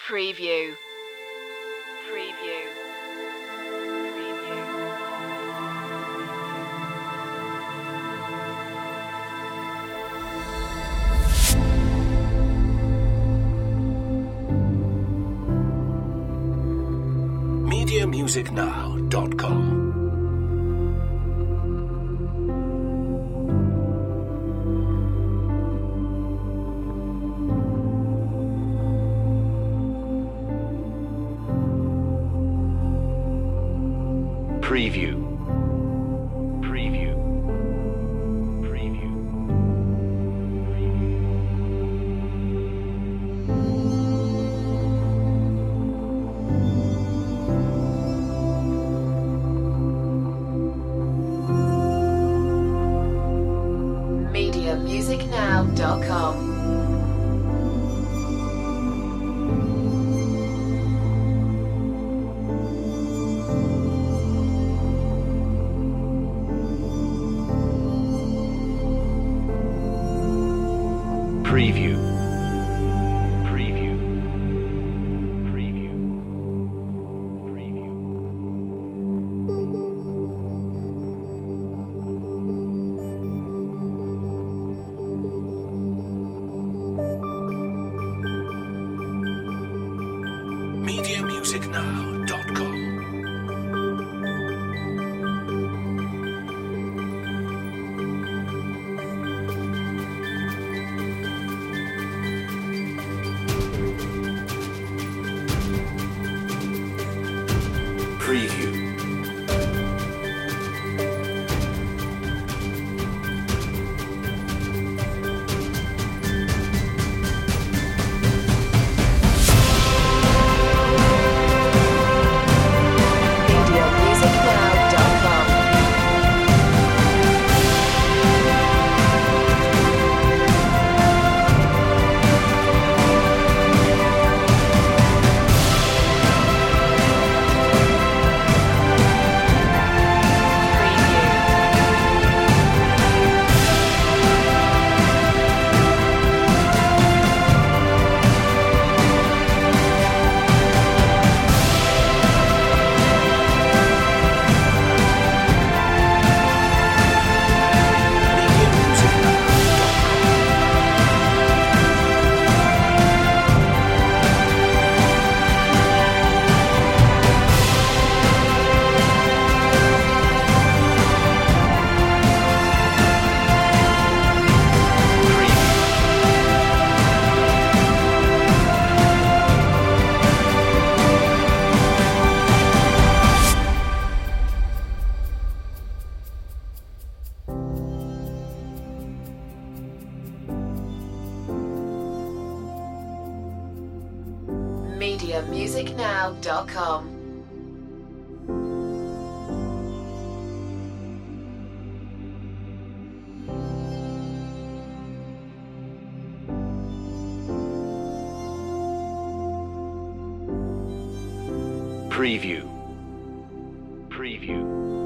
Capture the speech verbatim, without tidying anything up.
Preview. Preview. media music now dot com Preview. Preview. Preview. media music now dot com. Preview. Preview. Preview. Preview. media music now dot com Preview. media music now dot com. media music now dot com Preview. media music now dot com. Preview. Preview.